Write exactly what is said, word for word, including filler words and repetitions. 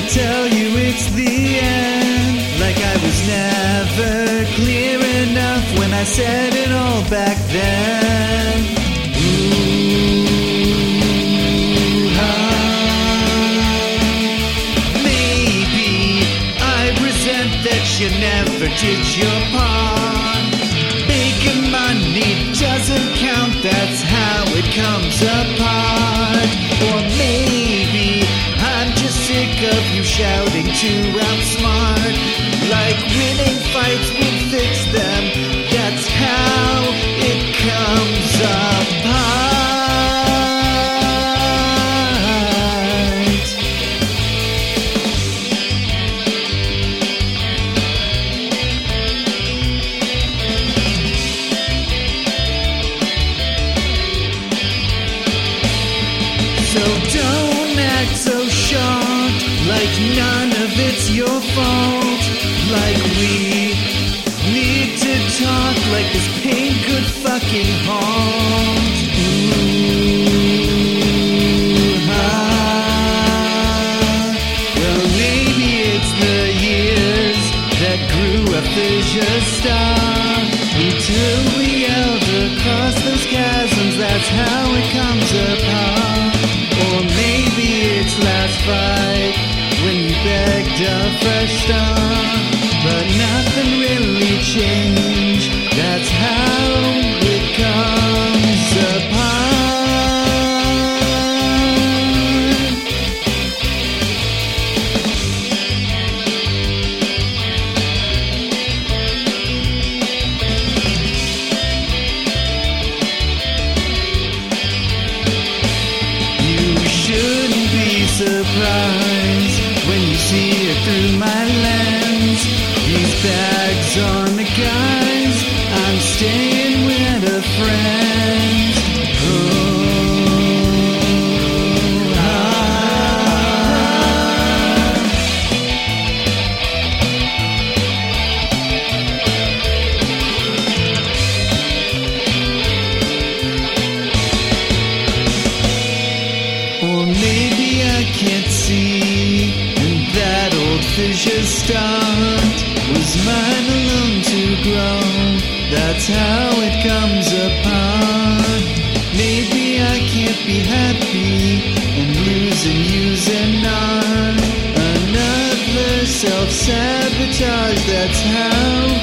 tell you it's the end. Like I was never clear enough when I said it all back then. Ooh, ah. Maybe I resent that you never did your part. Making money doesn't count, that's how it comes apart. Or maybe I'm just sick of you shouting to outsmart. Like winning fights will fix them, that's how it comes apart. So don't act so shocked, like none of it's your fault. Like we need to talk, like this pain could fucking haunt. Ooh, ah. Well, maybe it's the years that grew a fissure star. Until we yelled across those chasms, that's how it comes apart. Or maybe it's last fight when you begged a fresh start. But nothing really changed, that's how it comes apart. You shouldn't be surprised when you see it through my lens. These bags on the guys, I'm staying with a friend. Oh, ah. Or maybe I can't see, and that old fissure start was mine alone to grow, that's how it comes apart. Maybe I can't be happy and losing you's enough. Another self-sabotage, that's how